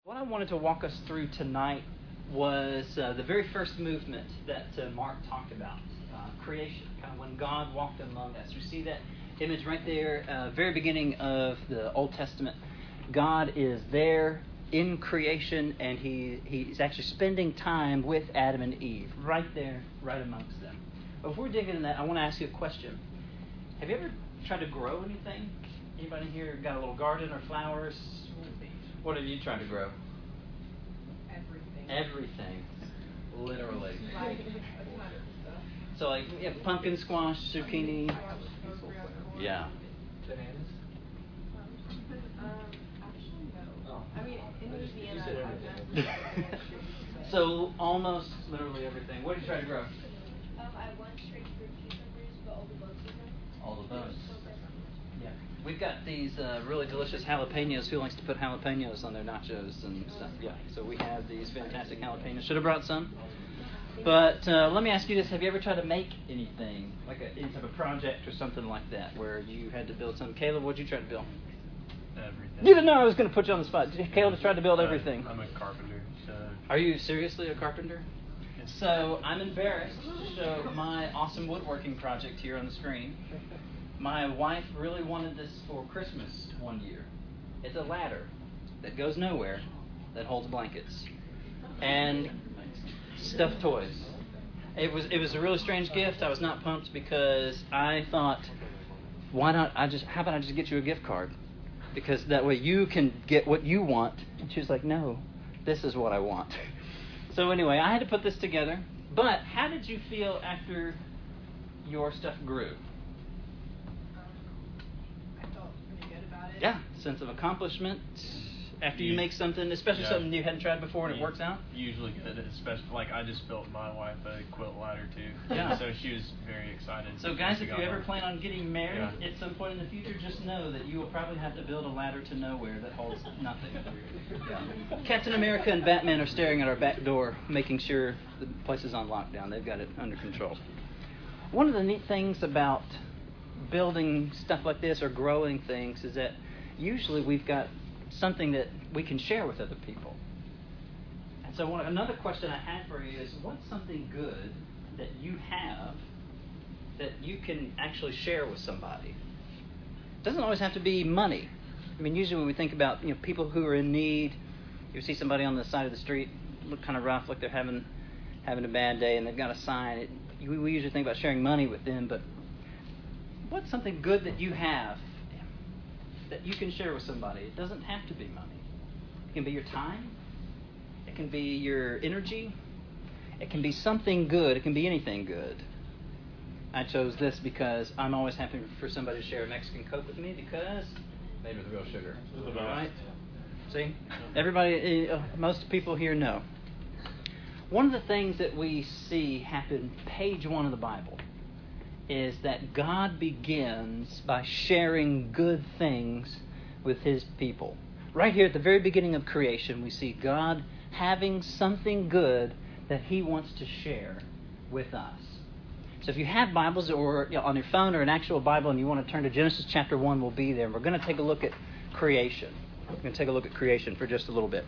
What I wanted to walk us through tonight was the very first movement that Mark talked about, creation, kind of when God walked among us. You see that image right there, very beginning of the Old Testament. God is there in creation, and he's actually spending time with Adam and Eve, right there, right amongst them. Before we dig into that, I want to ask you a question. Have you ever tried to grow anything? Anybody here got a little garden or flowers? What have you tried to grow? Everything. Literally. So like pumpkin, squash, zucchini. Yeah. Bananas? Actually, no. I mean, in Louisiana, So almost literally everything. What did you try to grow? I went straight for cucumbers, but all the bugs in them. All the bugs. Yeah. We've got these really delicious jalapenos. Who likes to put jalapenos on their nachos and stuff? Yeah. So we have these fantastic jalapenos. Should have brought some. But let me ask you this. Have you ever tried to make anything, like any type of project or something like that, where you had to build something? Caleb, what did you try to build? Everything. You didn't know I was going to put you on the spot. Caleb has tried to build everything. I'm a carpenter, so... Are you seriously a carpenter? Yes. So I'm embarrassed to show my awesome woodworking project here on the screen. My wife really wanted this for Christmas one year. It's a ladder that goes nowhere that holds blankets and stuffed toys. It was a really strange gift. I was not pumped because I thought, how about I just get you a gift card? Because that way you can get what you want. And she was like, no, this is what I want. So anyway, I had to put this together. But how did you feel after your stuff grew? I felt pretty good about it. Yeah, sense of accomplishment. After you make something, especially something you hadn't tried before and it works out? Usually good, especially, like I just built my wife a quilt ladder too. Yeah. So she was very excited. So guys, if you ever plan on getting married at some point in the future, just know that you will probably have to build a ladder to nowhere that holds nothing. Yeah. Captain America and Batman are staring at our back door, making sure the place is on lockdown. They've got it under control. One of the neat things about building stuff like this or growing things is that usually we've got something that we can share with other people. And so another question I had for you is, what's something good that you have that you can actually share with somebody? It doesn't always have to be money. I mean, usually when we think about people who are in need, you see somebody on the side of the street look kind of rough, like they're having a bad day, and they've got a sign. We usually think about sharing money with them, but what's something good that you have that you can share with somebody? It doesn't have to be money. It can be your time. It can be your energy. It can be something good. It can be anything good. I chose this because I'm always happy for somebody to share a Mexican Coke with me because made with real sugar. Right? See? Everybody, most people here know. One of the things that we see happen, page 1 of the Bible, is that God begins by sharing good things with His people. Right here at the very beginning of creation, we see God having something good that He wants to share with us. So if you have Bibles or on your phone or an actual Bible and you want to turn to Genesis chapter 1, we'll be there. We're going to take a look at creation. We're going to take a look at creation for just a little bit.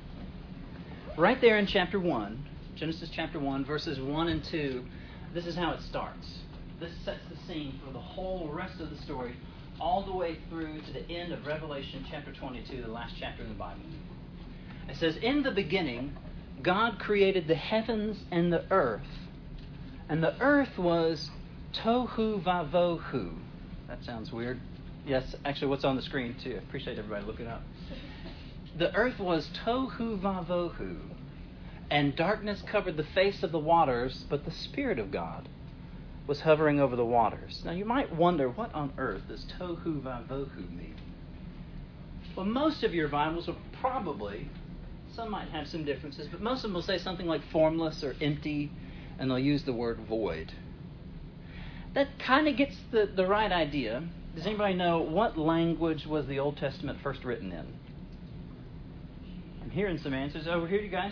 Right there in chapter 1, Genesis chapter 1, verses 1 and 2, this is how it starts. This sets the scene for the whole rest of the story, all the way through to the end of Revelation chapter 22, the last chapter in the Bible. It says, in the beginning, God created the heavens and the earth. And the earth was tohu vavohu. That sounds weird. Yes, actually what's on the screen too. I appreciate everybody looking up. The earth was tohu vavohu. And darkness covered the face of the waters, but the Spirit of God was hovering over the waters. Now you might wonder, what on earth does tohu vavohu mean? Well, most of your Bibles will probably, some might have some differences, but most of them will say something like formless or empty, and they'll use the word void. That kind of gets the right idea. Does anybody know what language was the Old Testament first written in? I'm hearing some answers over here, you guys.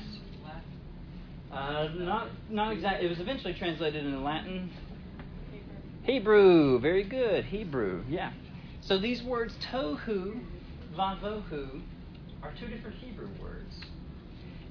Not exactly. It was eventually translated into Latin. Hebrew. Very good. Hebrew. Yeah. So these words tohu, vavohu, are two different Hebrew words.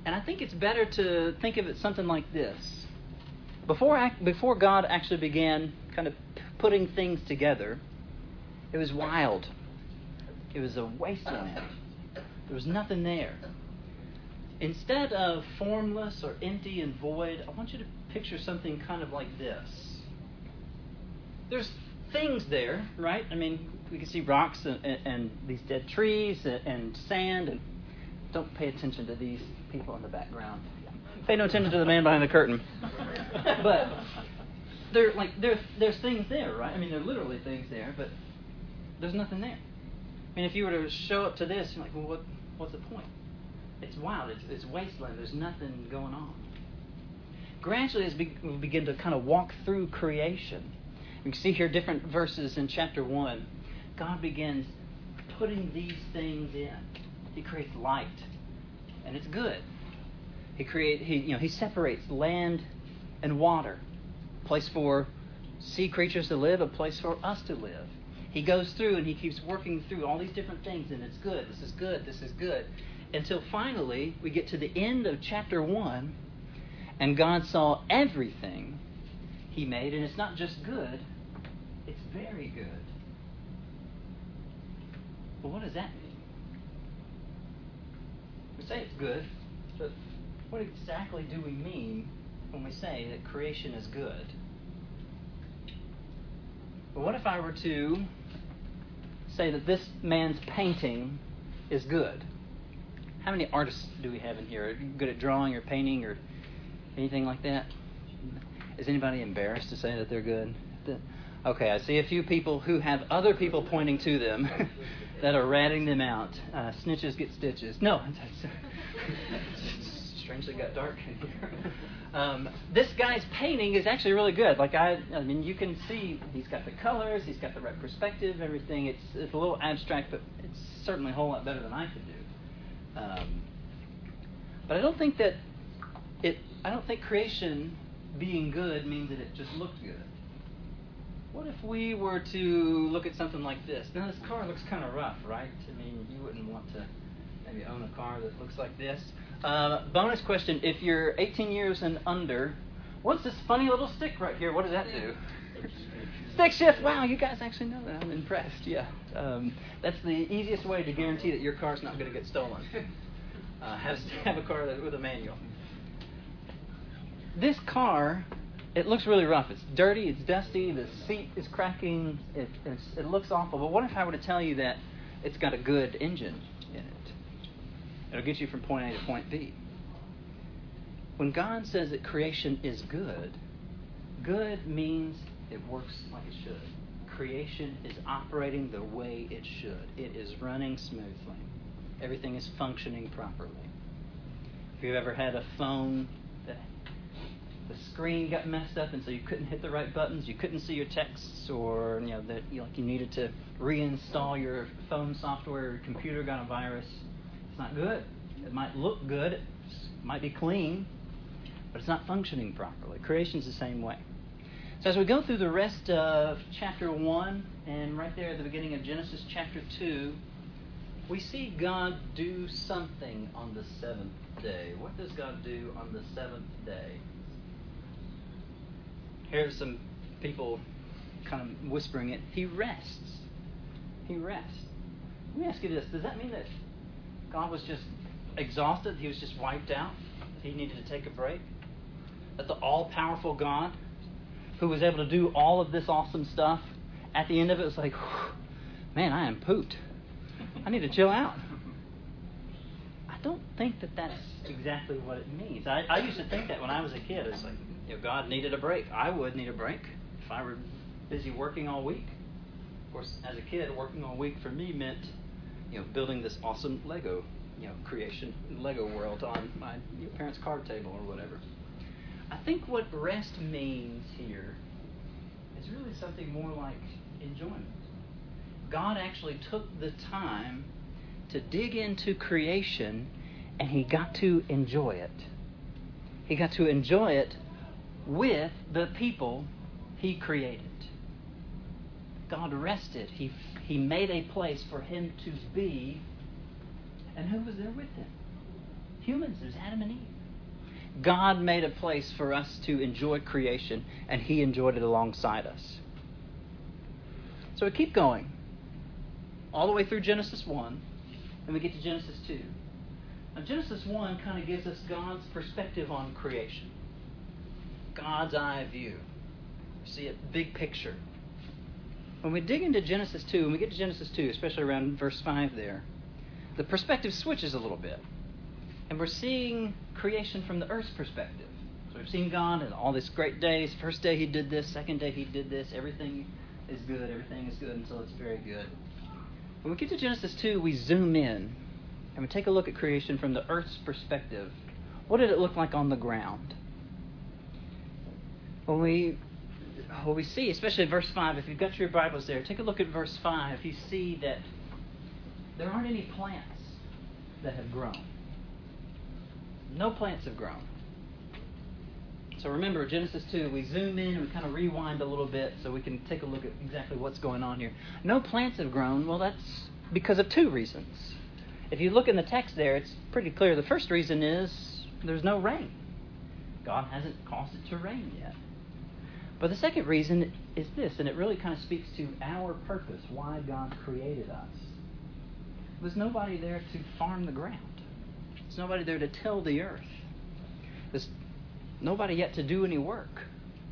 And I think it's better to think of it something like this. Before God actually began kind of putting things together, it was wild. It was a wasteland. There was nothing there. Instead of formless or empty and void, I want you to picture something kind of like this. There's things there, right? I mean, we can see rocks and these dead trees and sand. And don't pay attention to these people in the background. Pay no attention to the man behind the curtain. But there's things there, right? I mean, there are literally things there, but there's nothing there. I mean, if you were to show up to this, you're like, well, what's the point? It's wild. It's wasteland. There's nothing going on. Gradually, as we begin to kind of walk through creation, you can see here different verses in chapter 1. God begins putting these things in. He creates light, and it's good. He separates land and water, a place for sea creatures to live, a place for us to live. He goes through and he keeps working through all these different things, and it's good. This is good. This is good. Until finally we get to the end of chapter 1, and God saw everything He made, and it's not just good, it's very good. Well, what does that mean? We say it's good, but what exactly do we mean when we say that creation is good? But what if I were to say that this man's painting is good? How many artists do we have in here? Are you good at drawing or painting or anything like that? Is anybody embarrassed to say that they're good? Okay, I see a few people who have other people pointing to them that are ratting them out. Snitches get stitches. No, strangely got dark in here. This guy's painting is actually really good. Like I mean, you can see he's got the colors, he's got the right perspective, everything. It's a little abstract, but it's certainly a whole lot better than I could do. But I don't think creation being good means that it just looked good. What if we were to look at something like this? Now, this car looks kind of rough, right? I mean, you wouldn't want to maybe own a car that looks like this. Bonus question, if you're 18 years and under, what's this funny little stick right here? What does that do? Stick shift. Wow, you guys actually know that. I'm impressed. Yeah. That's the easiest way to guarantee that your car's not going to get stolen. Have a car with a manual. This car, it looks really rough. It's dirty. It's dusty. The seat is cracking. It looks awful. But what if I were to tell you that it's got a good engine in it? It'll get you from point A to point B. When God says that creation is good, good means it works like it should. Creation is operating the way it should. It is running smoothly. Everything is functioning properly. If you've ever had a phone that the screen got messed up and so you couldn't hit the right buttons, you couldn't see your texts, or that you needed to reinstall your phone software, your computer got a virus, it's not good. It might look good, it might be clean, but it's not functioning properly. Creation's the same way. So as we go through the rest of chapter 1 and right there at the beginning of Genesis chapter 2, we see God do something on the seventh day. What does God do on the seventh day? Here's some people kind of whispering it. He rests. He rests. Let me ask you this. Does that mean that God was just exhausted? He was just wiped out? He needed to take a break? That the all-powerful God, who was able to do all of this awesome stuff, at the end of it was like, man, I am pooped. I need to chill out. I don't think that that's exactly what it means. I used to think that when I was a kid. It's like, God needed a break. I would need a break if I were busy working all week. Of course, as a kid, working all week for me meant, building this awesome Lego, creation, Lego world on my parents' card table or whatever. I think what rest means here is really something more like enjoyment. God actually took the time to dig into creation, and He got to enjoy it. He got to enjoy it with the people He created. God rested. He made a place for Him to be. And who was there with Him? Humans, there's Adam and Eve. God made a place for us to enjoy creation, and He enjoyed it alongside us. So we keep going, all the way through Genesis 1, and we get to Genesis 2. Now, Genesis 1 kind of gives us God's perspective on creation. God's eye view. See it, big picture. When we dig into Genesis 2, when we get to Genesis 2, especially around verse 5 there, the perspective switches a little bit. And we're seeing creation from the earth's perspective. So we've seen God and all these great days. First day He did this, second day He did this. Everything is good until it's very good. When we get to Genesis 2, we zoom in and we take a look at creation from the earth's perspective. What did it look like on the ground? When we see, especially verse 5, if you've got your Bibles there, take a look at verse 5. You see that there aren't any plants that have grown. No plants have grown. So remember, Genesis 2, we zoom in and we kind of rewind a little bit so we can take a look at exactly what's going on here. No plants have grown. Well, that's because of two reasons. If you look in the text there, it's pretty clear. The first reason is there's no rain. God hasn't caused it to rain yet. But the second reason is this, and it really kind of speaks to our purpose, why God created us. There's nobody there to farm the ground. There's nobody there to till the earth. There's nobody yet to do any work.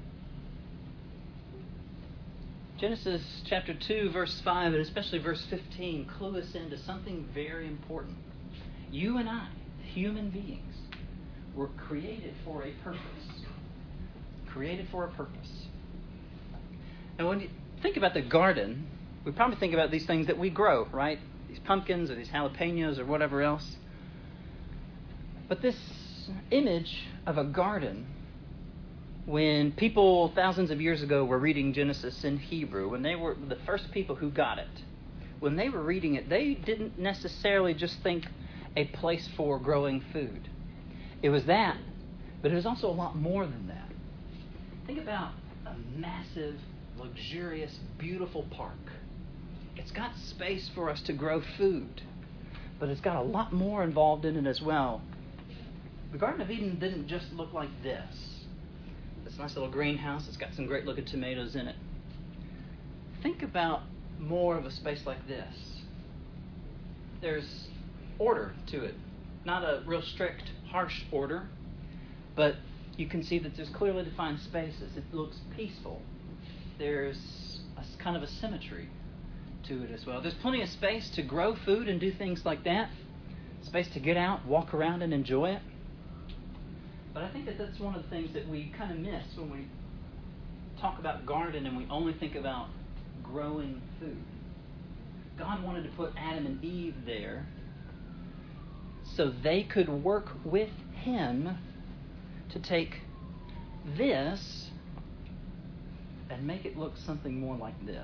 Genesis chapter 2, verse 5, and especially verse 15, clue us into something very important. You and I, human beings, were created for a purpose. Created for a purpose. And when you think about the garden, we probably think about these things that we grow, right? These pumpkins or these jalapenos or whatever else. But this image of a garden, when people thousands of years ago were reading Genesis in Hebrew, when they were the first people who got it, when they were reading it, they didn't necessarily just think a place for growing food. It was that, but it was also a lot more than that. Think about a massive, luxurious, beautiful park. It's got space for us to grow food, but it's got a lot more involved in it as well. The Garden of Eden didn't just look like this. This nice little greenhouse, it's got some great looking tomatoes in it. Think about more of a space like this. There's order to it. Not a real strict, harsh order, but you can see that there's clearly defined spaces. It looks peaceful. There's a kind of a symmetry to it as well. There's plenty of space to grow food and do things like that. Space to get out, walk around and enjoy it. But I think that that's one of the things that we kind of miss when we talk about garden and we only think about growing food. God wanted to put Adam and Eve there so they could work with Him to take this and make it look something more like this.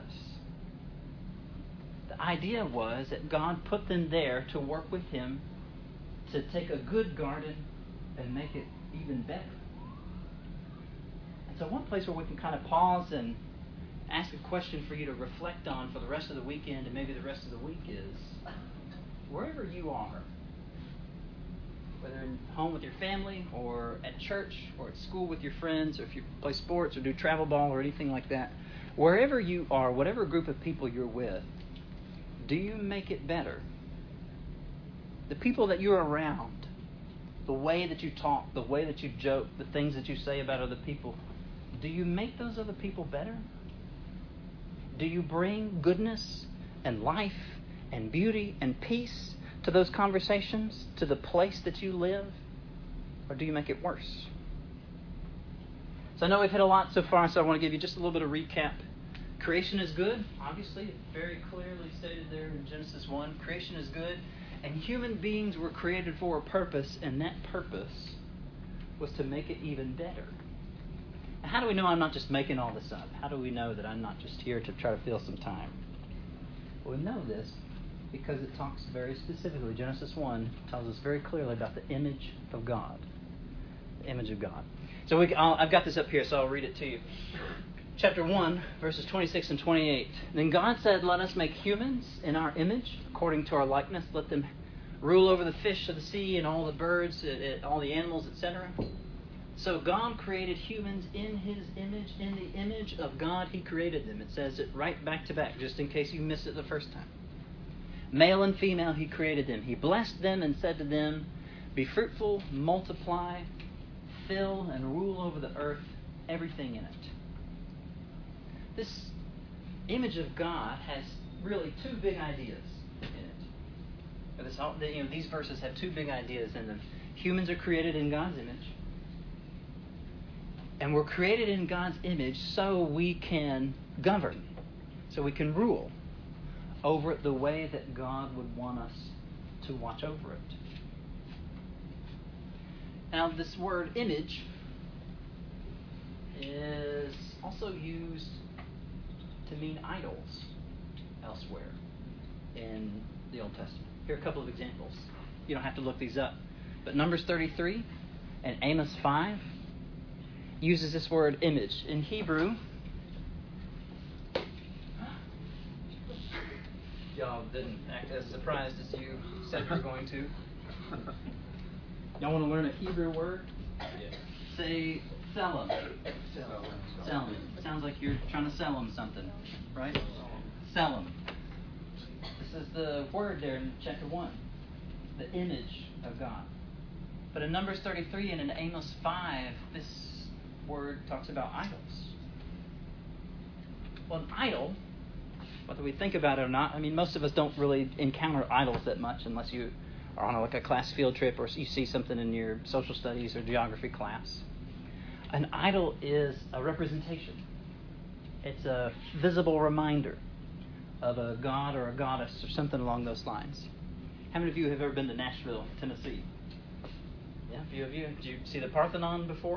The idea was that God put them there to work with Him to take a good garden and make it even better. And so one place where we can kind of pause and ask a question for you to reflect on for the rest of the weekend and maybe the rest of the week is, wherever you are, whether at home with your family or at church or at school with your friends or if you play sports or do travel ball or anything like that, wherever you are, whatever group of people you're with, do you make it better? The people that you're around, the way that you talk, the way that you joke, the things that you say about other people, do you make those other people better? Do you bring goodness and life and beauty and peace to those conversations, to the place that you live? Or do you make it worse? So I know we've hit a lot so far, so I want to give you just a little bit of recap. Creation is good, obviously, it's very clearly stated there in Genesis 1. Creation is good. And human beings were created for a purpose, and that purpose was to make it even better. Now, how do we know I'm not just making all this up? How do we know that I'm not just here to try to fill some time? Well, we know this because it talks very specifically. Genesis 1 tells us very clearly about the image of God. The image of God. So I've got this up here, so I'll read it to you. Chapter 1, verses 26 and 28. Then God said, "Let us make humans in our image, according to our likeness. Let them rule over the fish of the sea and all the birds, all the animals, etc. So God created humans in His image. In the image of God, He created them. It says it right back to back, just in case you missed it the first time. Male and female, He created them. He blessed them and said to them, "Be fruitful, multiply, fill, and rule over the earth, everything in it." This image of God has really two big ideas in it. These verses have two big ideas in them. Humans are created in God's image. And we're created in God's image so we can govern, so we can rule over it the way that God would want us to watch over it. Now, this word image is also used to mean idols elsewhere in the Old Testament. Here are a couple of examples. You don't have to look these up. But Numbers 33 and Amos 5 uses this word image. In Hebrew, y'all didn't act as surprised as you said you were going to. Y'all want to learn a Hebrew word? Yeah. Say sell them. Sell them. Sounds like you're trying to sell them something, right? Sell them. This is the word there in chapter 1, the image of God. But in Numbers 33 and in Amos 5, this word talks about idols. Well, an idol, whether we think about it or not, I mean, most of us don't really encounter idols that much unless you are on a class field trip or you see something in your social studies or geography class. An idol is a representation. It's a visible reminder of a god or a goddess or something along those lines. How many of you have ever been to Nashville, Tennessee? Yeah, a few of you. Did you see the Parthenon before?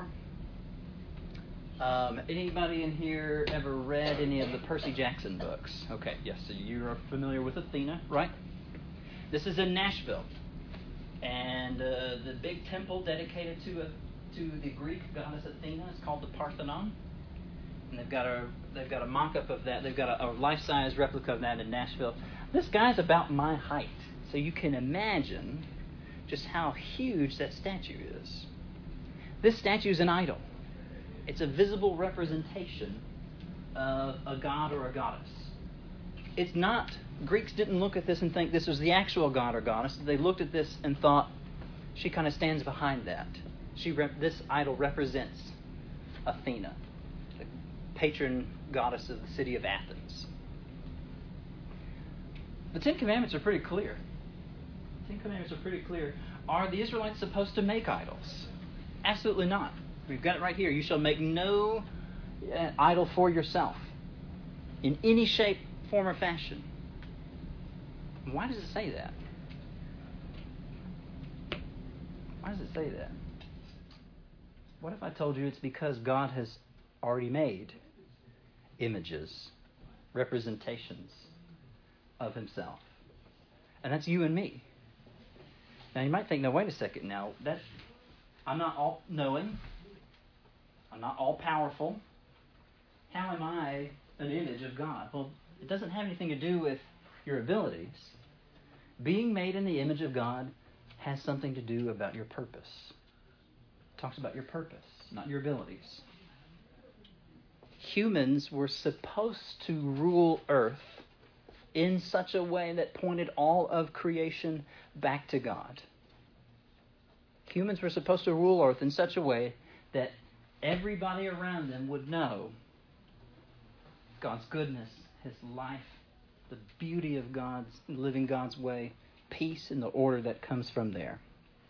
Anybody in here ever read any of the Percy Jackson books? Okay, yes, so you are familiar with Athena, right? This is in Nashville. And the big temple dedicated to the Greek goddess Athena is called the Parthenon. And they've got a mock-up of that. They've got a life-size replica of that in Nashville. This guy's about my height, so you can imagine just how huge that statue is. This statue is an idol. It's a visible representation of a god or a goddess. It's not, Greeks didn't look at this and think this was the actual god or goddess. They looked at this and thought, she kind of stands behind that. This idol represents Athena, the patron goddess of the city of Athens. The Ten Commandments are pretty clear. Are the Israelites supposed to make idols? Absolutely not. We've got it right here. You shall make no idol for yourself in any shape, form, or fashion. Why does it say that? Why does it say that? What if I told you it's because God has already made images, representations of Himself? And that's you and me. Now you might think, no, wait a second now. I'm not all-knowing. I'm not all-powerful. How am I an image of God? Well, it doesn't have anything to do with your abilities. Being made in the image of God has something to do about your purpose. It talks about your purpose, not your abilities. Humans were supposed to rule earth in such a way that pointed all of creation back to God. Humans were supposed to rule earth in such a way that everybody around them would know God's goodness, His life, the beauty of living God's way, peace and the order that comes from there.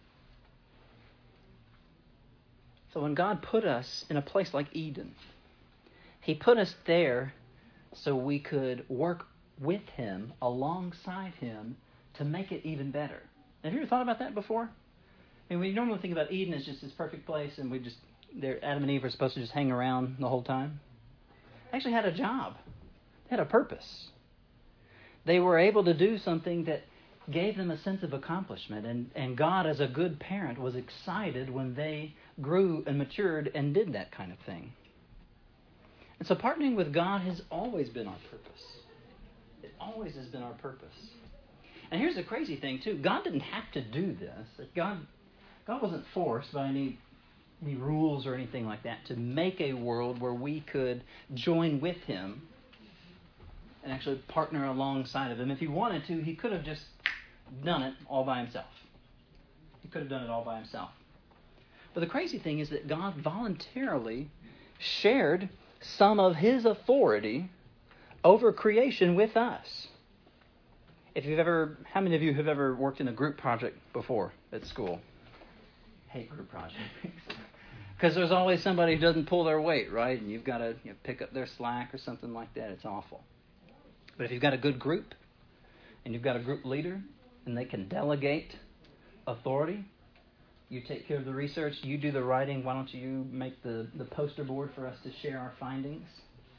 So when God put us in a place like Eden, He put us there so we could work with Him, alongside Him, to make it even better. Have you ever thought about that before? I mean, we normally think about Eden as just this perfect place, and Adam and Eve are supposed to just hang around the whole time. They actually had a job. They had a purpose. They were able to do something that gave them a sense of accomplishment, and God, as a good parent, was excited when they grew and matured and did that kind of thing. And so partnering with God has always been our purpose. It always has been our purpose. And here's the crazy thing, too. God didn't have to do this. God wasn't forced by any rules or anything like that to make a world where we could join with Him and actually partner alongside of Him. If He wanted to, He could have just done it all by Himself. He could have done it all by Himself. But the crazy thing is that God voluntarily shared some of His authority over creation with us. How many of you have ever worked in a group project before at school? Hate group projects. Because there's always somebody who doesn't pull their weight, right? And you've got to pick up their slack or something like that. It's awful. But if you've got a good group and you've got a group leader and they can delegate authority, you take care of the research, you do the writing, why don't you make the poster board for us to share our findings?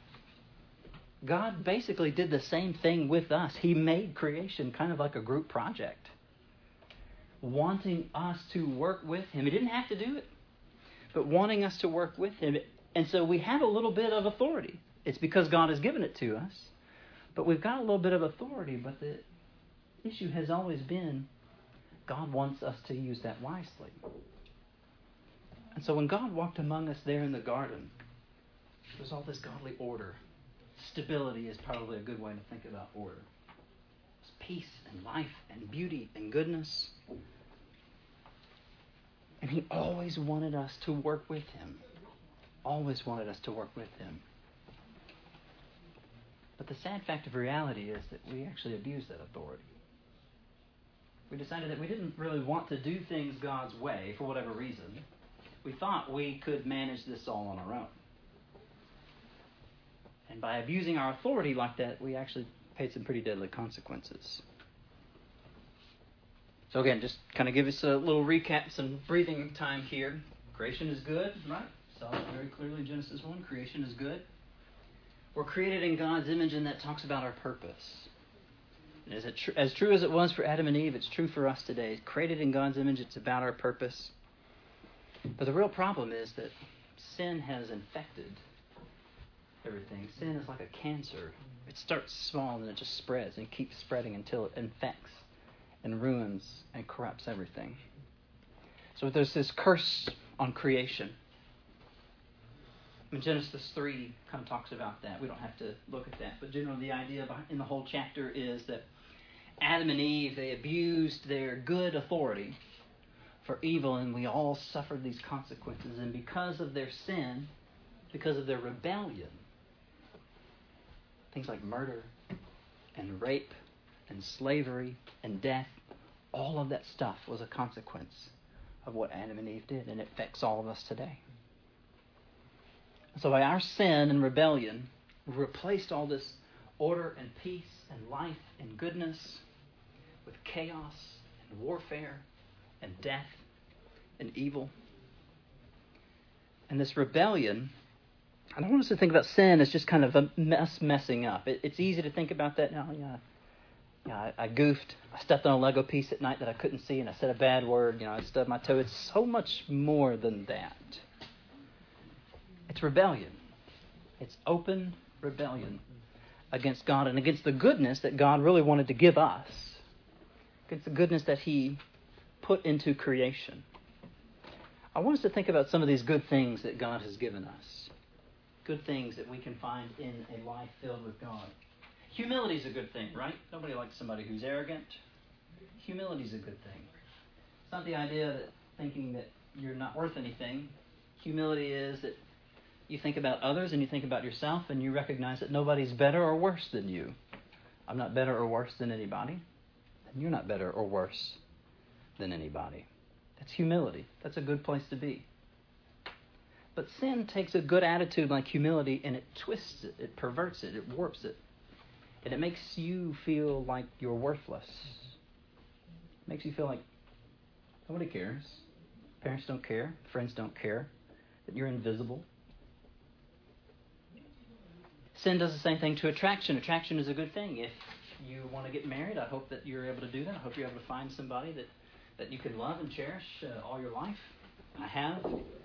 God basically did the same thing with us. He made creation kind of like a group project, wanting us to work with Him. He didn't have to do it, but wanting us to work with Him. And so we have a little bit of authority. It's because God has given it to us, but we've got a little bit of authority. But the issue has always been God wants us to use that wisely. And so when God walked among us there in the garden, there was all this godly order. Stability is probably a good way to think about order. It's peace and life and beauty and goodness. And He always wanted us to work with Him. Always wanted us to work with Him. But the sad fact of reality is that we actually abused that authority. We decided that we didn't really want to do things God's way for whatever reason. We thought we could manage this all on our own. And by abusing our authority like that, we actually paid some pretty deadly consequences. So again, just kind of give us a little recap, some breathing time here. Creation is good, right? Saw it very clearly, Genesis 1. Creation is good. We're created in God's image, and that talks about our purpose. And as true as it was for Adam and Eve, it's true for us today. Created in God's image, it's about our purpose. But the real problem is that sin has infected everything. Sin is like a cancer. It starts small and it just spreads and keeps spreading until it infects and ruins and corrupts everything. So there's this curse on creation. And Genesis 3 kind of talks about that. We don't have to look at that. But generally the idea in the whole chapter is that Adam and Eve, they abused their good authority for evil, and we all suffered these consequences. And because of their sin, because of their rebellion, things like murder and rape and slavery and death, all of that stuff was a consequence of what Adam and Eve did, and it affects all of us today. So by our sin and rebellion, we replaced all this order and peace and life and goodness with chaos and warfare and death and evil. And this rebellion, I don't want us to think about sin as just kind of a messing up. It's easy to think about that now. I goofed. I stepped on a Lego piece at night that I couldn't see, and I said a bad word. I stubbed my toe. It's so much more than that. It's rebellion. It's open rebellion against God and against the goodness that God really wanted to give us, against the goodness that He put into creation. I want us to think about some of these good things that God has given us. Good things that we can find in a life filled with God. Humility is a good thing, right? Nobody likes somebody who's arrogant. Humility is a good thing. It's not the idea that thinking that you're not worth anything. Humility is that you think about others and you think about yourself and you recognize that nobody's better or worse than you. I'm not better or worse than anybody, and you're not better or worse than anybody. That's humility. That's a good place to be. But sin takes a good attitude like humility and it twists it, it perverts it, it warps it. And it makes you feel like you're worthless. It makes you feel like nobody cares. Parents don't care. Friends don't care. That you're invisible. Sin does the same thing to attraction. Attraction is a good thing. If you want to get married, I hope that you're able to do that. I hope you're able to find somebody that you can love and cherish all your life. I have.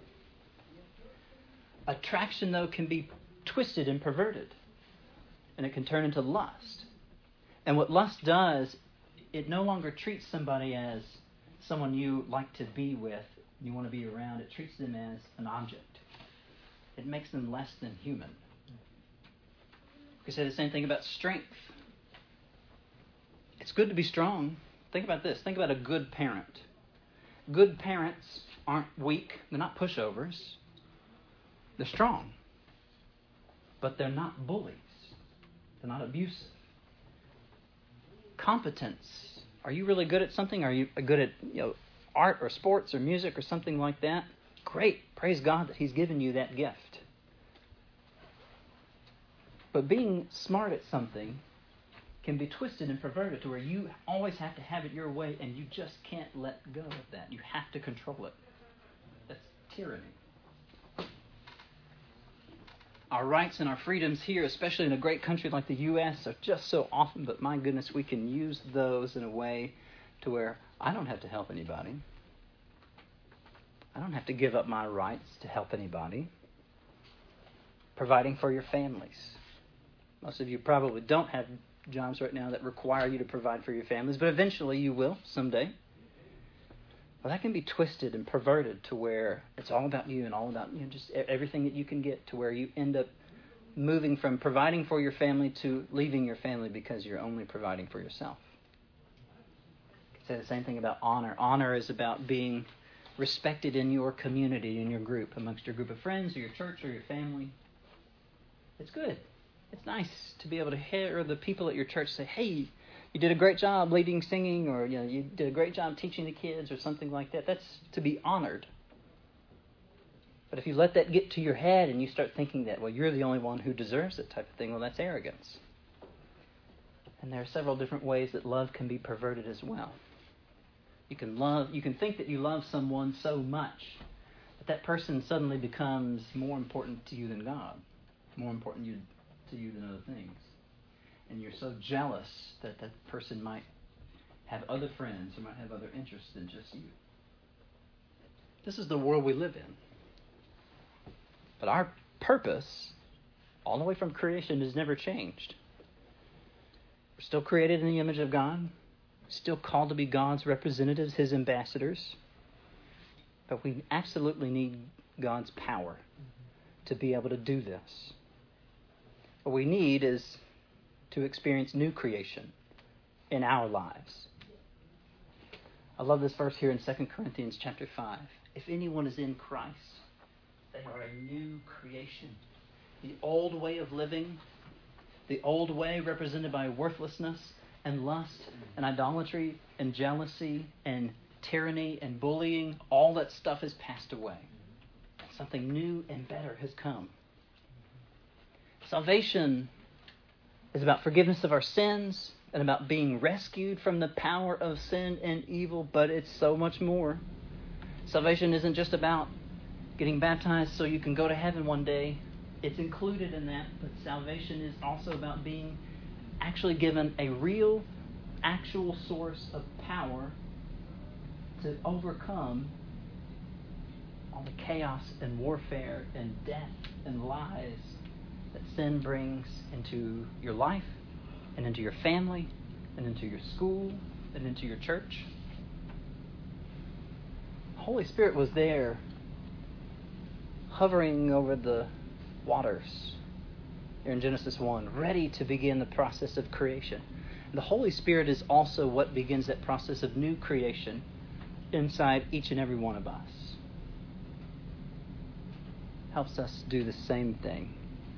Attraction, though, can be twisted and perverted. And it can turn into lust. And what lust does it no longer treats somebody as someone you like to be with, you want to be around. It treats them as an object. It makes them less than human. We say the same thing about strength. It's good to be strong. Think about this. Think about a good parent. Good parents aren't weak. They're not pushovers. They're strong. But they're not bullies. They're not abusive. Competence. Are you really good at something? Are you good at art or sports or music or something like that? Great. Praise God that He's given you that gift. But being smart at something can be twisted and perverted to where you always have to have it your way and you just can't let go of that. You have to control it. That's tyranny. Our rights and our freedoms here, especially in a great country like the U.S., are just so often, but my goodness, we can use those in a way to where I don't have to help anybody. I don't have to give up my rights to help anybody. Providing for your families. Most of you probably don't have jobs right now that require you to provide for your families, but eventually you will someday. Well, that can be twisted and perverted to where it's all about you and all about just everything that you can get, to where you end up moving from providing for your family to leaving your family because you're only providing for yourself. I can say the same thing about honor. Honor is about being respected in your community, in your group, amongst your group of friends or your church or your family. It's good. It's nice to be able to hear the people at your church say, hey, you did a great job leading singing, or you did a great job teaching the kids, or something like that. That's to be honored. But if you let that get to your head and you start thinking that, well, you're the only one who deserves that type of thing, well, that's arrogance. And there are several different ways that love can be perverted as well. You can think that you love someone so much that that person suddenly becomes more important to you than God, more important to you than other things. And you're so jealous that that person might have other friends or might have other interests than just you. This is the world we live in. But our purpose, all the way from creation, has never changed. We're still created in the image of God. Still called to be God's representatives, His ambassadors. But we absolutely need God's power to be able to do this. What we need is to experience new creation in our lives. I love this verse here in 2 Corinthians chapter 5. If anyone is in Christ, they are a new creation. The old way of living, the old way represented by worthlessness and lust and idolatry and jealousy and tyranny and bullying, all that stuff has passed away. Something new and better has come. Salvation is about forgiveness of our sins and about being rescued from the power of sin and evil, but it's so much more. Salvation isn't just about getting baptized so you can go to heaven one day. It's included in that, but salvation is also about being actually given a real, actual source of power to overcome all the chaos and warfare and death and lies that sin brings into your life and into your family and into your school and into your church. The Holy Spirit was there hovering over the waters here in Genesis 1, ready to begin the process of creation. And the Holy Spirit is also what begins that process of new creation inside each and every one of us. Helps us do the same thing.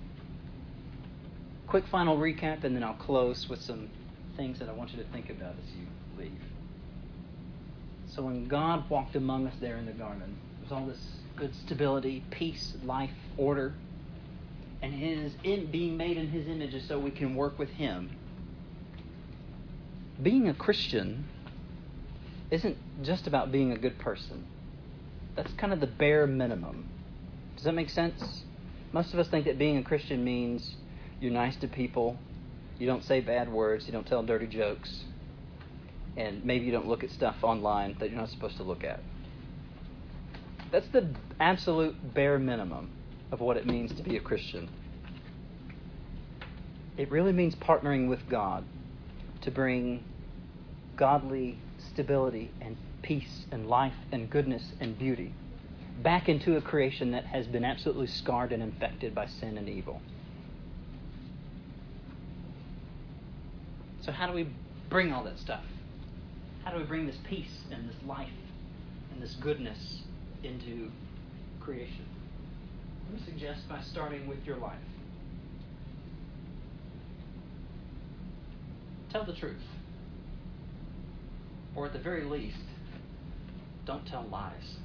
Quick final recap, and then I'll close with some things that I want you to think about as you leave. So when God walked among us there in the garden, there was all this good stability, peace, life, order, and being made in His image is so we can work with Him. Being a Christian isn't just about being a good person. That's kind of the bare minimum. Does that make sense? Most of us think that being a Christian means you're nice to people, you don't say bad words, you don't tell dirty jokes, and maybe you don't look at stuff online that you're not supposed to look at. That's the absolute bare minimum of what it means to be a Christian. It really means partnering with God to bring godly stability and peace and life and goodness and beauty back into a creation that has been absolutely scarred and infected by sin and evil. So how do we bring all that stuff? How do we bring this peace and this life and this goodness into creation? Let me suggest by starting with your life. Tell the truth. Or at the very least, don't tell lies.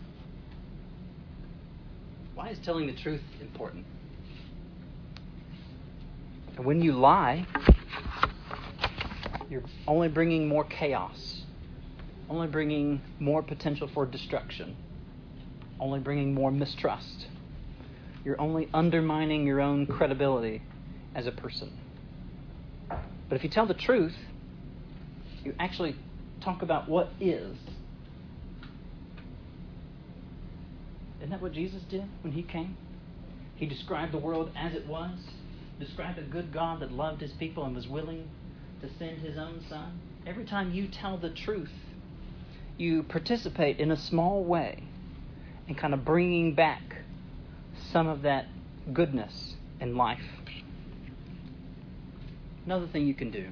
Why is telling the truth important? And when you lie, you're only bringing more chaos, only bringing more potential for destruction, only bringing more mistrust. You're only undermining your own credibility as a person. But if you tell the truth, you actually talk about what is. Isn't that what Jesus did when he came? He described the world as it was, described a good God that loved his people and was willing to send his own Son. Every time you tell the truth, you participate in a small way in kind of bringing back some of that goodness in life. Another thing you can do,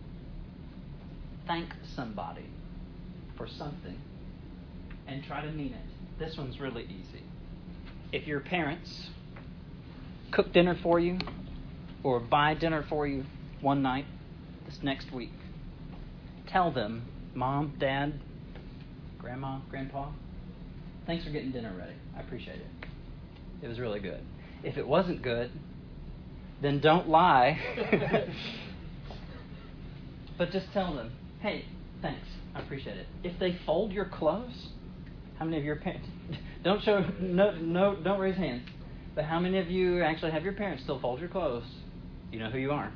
thank somebody for something and try to mean it. This one's really easy. If your parents cook dinner for you or buy dinner for you one night this next week, tell them, Mom, Dad, Grandma, Grandpa, thanks for getting dinner ready. I appreciate it. It was really good. If it wasn't good, then don't lie. But just tell them, hey, thanks. I appreciate it. If they fold your clothes, how many of your parents don't raise hands. But how many of you actually have your parents still fold your clothes? You know who you are.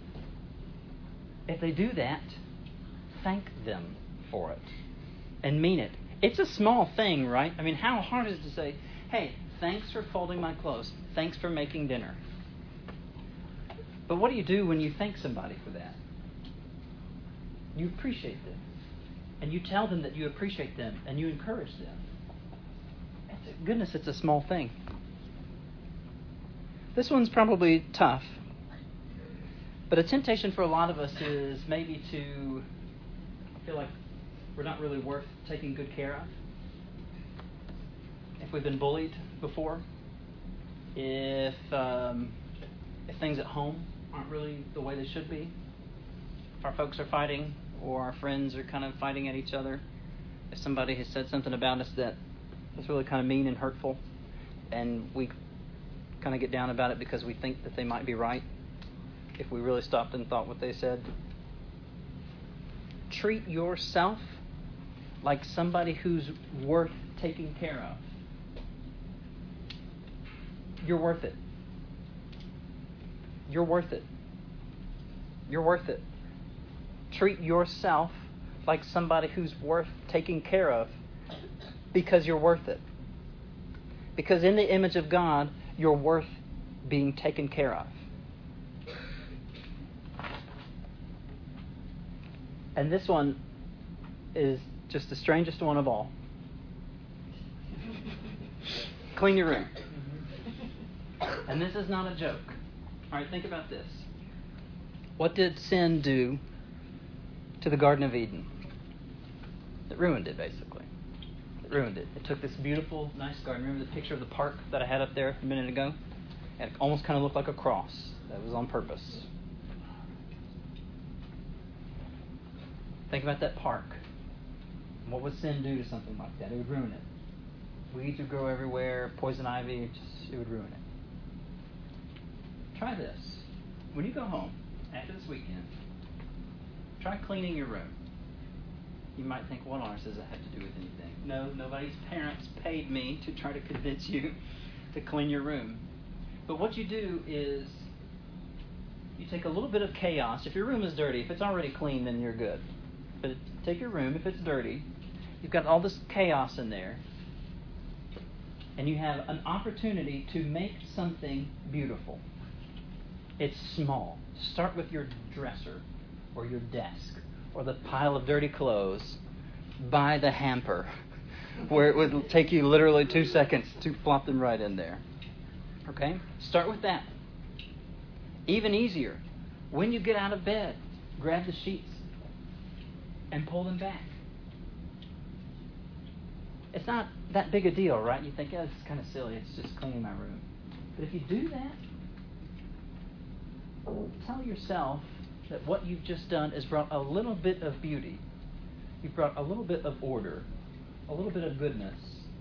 If they do that, thank them for it and mean it. It's a small thing, right? I mean, how hard is it to say, hey, thanks for folding my clothes. Thanks for making dinner. But what do you do when you thank somebody for that? You appreciate them. And you tell them that you appreciate them and you encourage them. Goodness, it's a small thing. This one's probably tough. But a temptation for a lot of us is maybe to feel like we're not really worth taking good care of. If we've been bullied before, if things at home aren't really the way they should be, if our folks are fighting or our friends are kind of fighting at each other, if somebody has said something about us that is really kind of mean and hurtful, and we kind of get down about it because we think that they might be right, if we really stopped and thought what they said. Treat yourself like somebody who's worth taking care of. You're worth it. You're worth it. You're worth it. Treat yourself like somebody who's worth taking care of because you're worth it. Because in the image of God, you're worth being taken care of. And this one is just the strangest one of all. Clean your room. And this is not a joke. All right, think about this. What did sin do to the Garden of Eden? It ruined it, basically. It ruined it. It took this beautiful, nice garden. Remember the picture of the park that I had up there a minute ago? It almost kind of looked like a cross. That was on purpose. Think about that park. What would sin do to something like that? It would ruin it. Weeds would grow everywhere, poison ivy, it would ruin it. Try this. When you go home after this weekend, try cleaning your room. You might think, what on earth does that have to do with anything? No, nobody's parents paid me to try to convince you to clean your room. But what you do is you take a little bit of chaos. If your room is dirty, if it's already clean, then you're good. But take your room, if it's dirty, you've got all this chaos in there, and you have an opportunity to make something beautiful. It's small. Start with your dresser or your desk or the pile of dirty clothes by the hamper, where it would take you literally 2 seconds to plop them right in there. Okay? Start with that. Even easier, when you get out of bed, grab the sheets and pull them back. It's not that big a deal, right? You think, oh, this is kind of silly. It's just cleaning my room. But if you do that, tell yourself that what you've just done has brought a little bit of beauty. You've brought a little bit of order, a little bit of goodness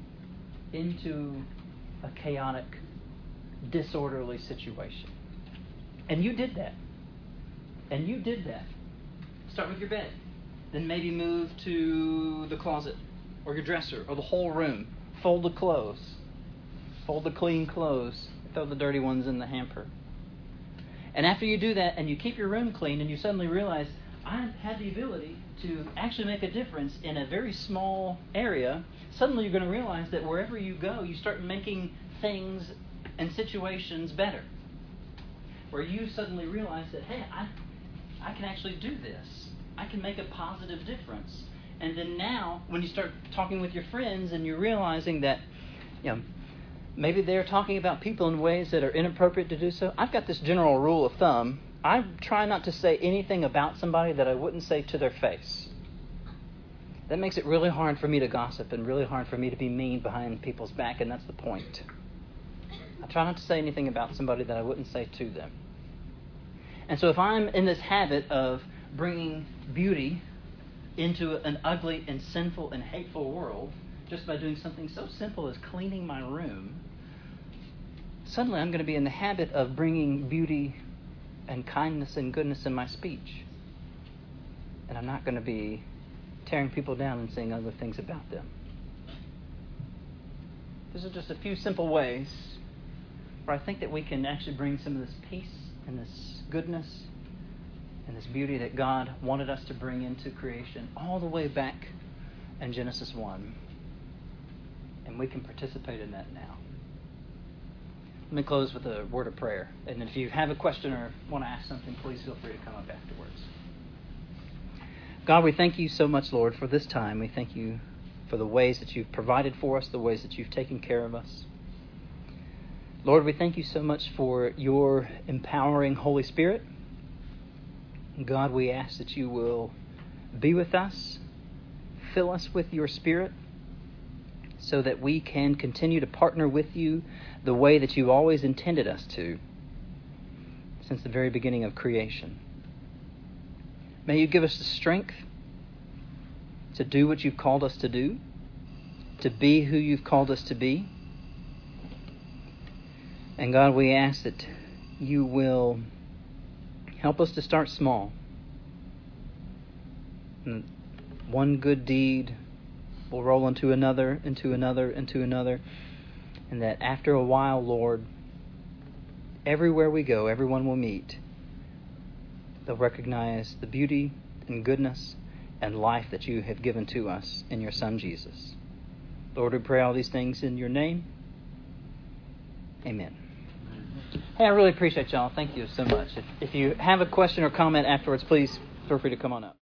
into a chaotic, disorderly situation. And you did that. And you did that. Start with your bed. Then maybe move to the closet or your dresser or the whole room. Fold the clothes. Fold the clean clothes. Throw the dirty ones in the hamper. And after you do that and you keep your room clean and you suddenly realize, I had the ability to actually make a difference in a very small area, suddenly you're going to realize that wherever you go, you start making things and situations better. Where you suddenly realize that, hey, I can actually do this. I can make a positive difference. And then now, when you start talking with your friends and you're realizing that, maybe they're talking about people in ways that are inappropriate to do so. I've got this general rule of thumb. I try not to say anything about somebody that I wouldn't say to their face. That makes it really hard for me to gossip and really hard for me to be mean behind people's back, and that's the point. I try not to say anything about somebody that I wouldn't say to them. And so if I'm in this habit of bringing beauty into an ugly and sinful and hateful world, just by doing something so simple as cleaning my room, suddenly I'm going to be in the habit of bringing beauty and kindness and goodness in my speech. And I'm not going to be tearing people down and saying other things about them. These are just a few simple ways where I think that we can actually bring some of this peace and this goodness and this beauty that God wanted us to bring into creation all the way back in Genesis 1. And we can participate in that now. Let me close with a word of prayer. And if you have a question or want to ask something, please feel free to come up afterwards. God, we thank you so much, Lord, for this time. We thank you for the ways that you've provided for us, the ways that you've taken care of us. Lord, we thank you so much for your empowering Holy Spirit. God, we ask that you will be with us, fill us with your Spirit, so that we can continue to partner with you the way that you always intended us to since the very beginning of creation. May you give us the strength to do what you've called us to do, to be who you've called us to be. And God, we ask that you will help us to start small. And one good deed will roll into another, into another, into another. And that after a while, Lord, everywhere we go, everyone will meet. They'll recognize the beauty and goodness and life that you have given to us in your Son, Jesus. Lord, we pray all these things in your name. Amen. Hey, I really appreciate y'all. Thank you so much. If you have a question or comment afterwards, please feel free to come on up.